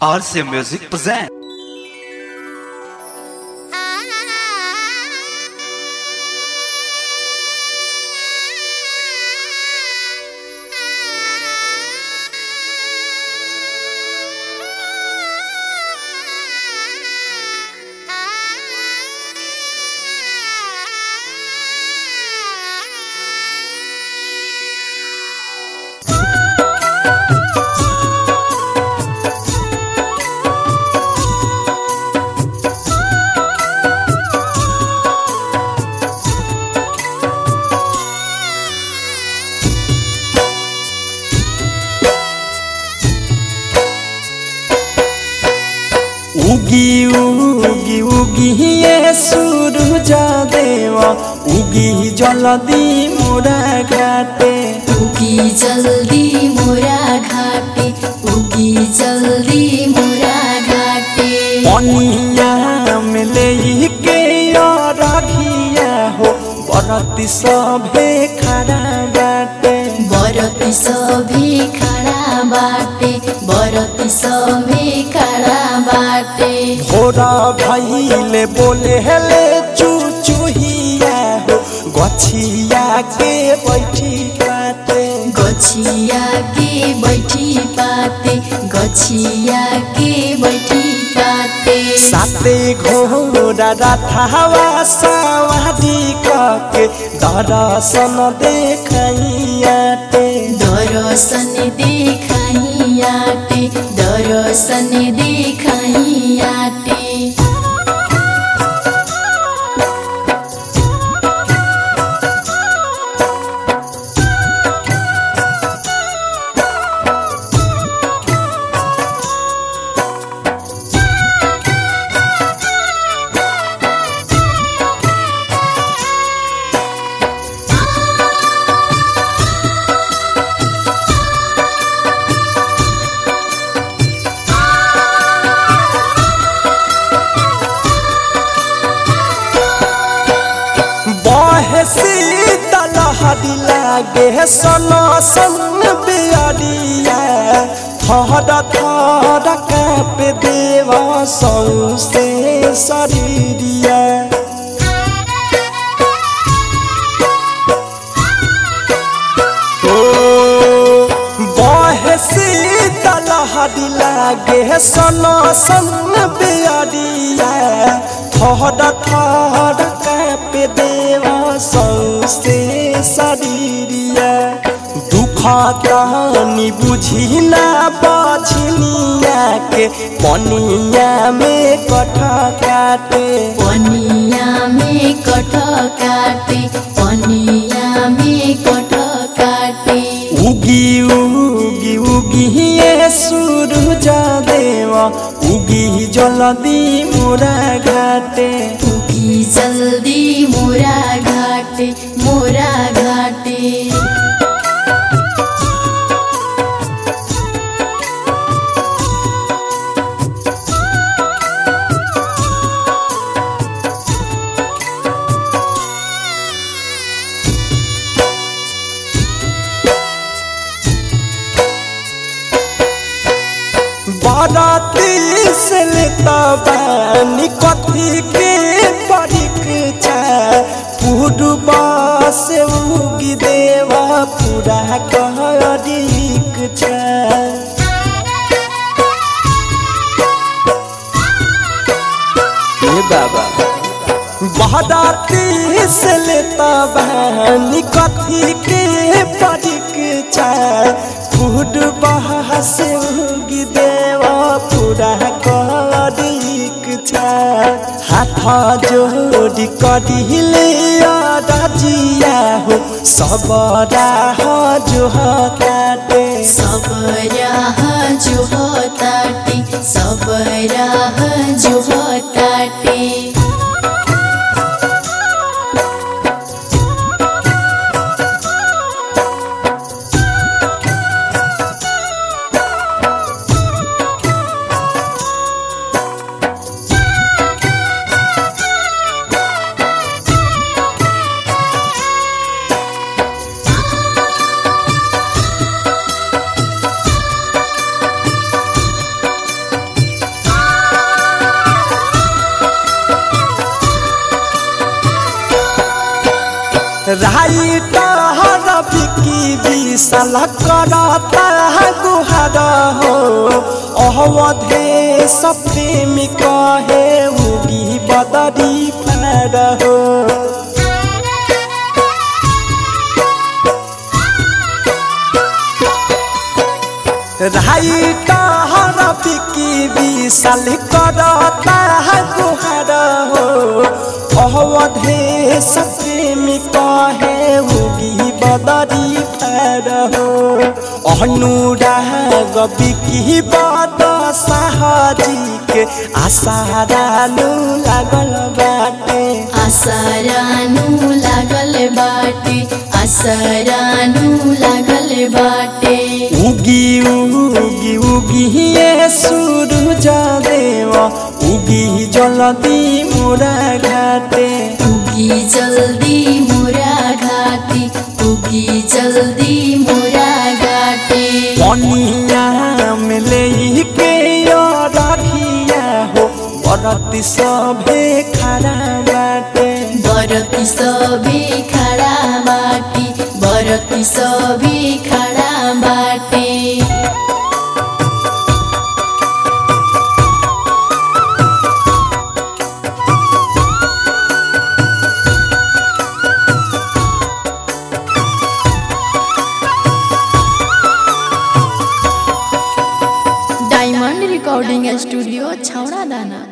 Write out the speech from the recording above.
RC Music present. उगी उगी उगी ये सूरज देवा उगी जल्दी मोरा घाटे उगी जल्दी मोरा घाटे उगी जल्दी मोरा घाटे पनिया में ले के रखिया हो बरती सभे खड़ा बाटे बरती सभी खड़ा बाटे बरती सभी खड़ा बाटे भोरा भइले बोले हेले चुचुहिया हो गछिया के बैठी बाटे गछिया के बैठी पाते गछिया के बैठी पाते साते घोड़ा रथवा सवारी के दर्शन देखाइयाटे दर्शन देखाइयाटे दर्शन देखाइयाटे शीतल हरी लागे सना सन बियारिया थर थर काप देवा सौसे शरीरिया बहे शीतल हरी लागे सना सन बियारिया थर थर काप देवा सौसे शरीरिया दुख तानी बुझिना बझनिया के पनिया में कठ काटे पनिया में कठ काटे पनिया में कठ काटे उगी उगी उगी ये सूरज देवा उगी जल्दी मोरा घाटे उगी जल्दी मोरा घाटे मोरा घाटे बाराती से लेता बानी कथी के परीक्षा पूर्वा से उगी देवा पूरा करीक्षा बाबा बाराती से लेता बानी कथी के परीक्षा पूर्वा से उगी देवा पूरा करीक्षा हाथ जोड़ी करिले राजिया हो सब राह जो काटे सब राह जो ताटे सब राह जो ताटे राइट हर बिकी विशाल करता गुहार हो अवधेश प्रेमी कहे उगी बदरी पार हो राइट हर बिकी विशाल करता गुहार हो अवधेश प्रेमी कहे उगी बदरी पार हो अनुराग बिकी बद साहजी के आसारानु लागल बाटे आसरानु लागल बाटे आसरानु लागल बाटे उगी उगी उगी ये सूरज देव उगी जल्दी मोरा घाटे उगी जल्दी मोरा घाटे उगी जल्दी मोरा घाटे पनिया में लेके रखिया हो बरती सभे खड़ा बाटे बरती सभी खड़ा बाटे बरती सभी खड़ा बाटे डायमंड रिकॉर्डिंग स्टूडियो छौड़ा दाना।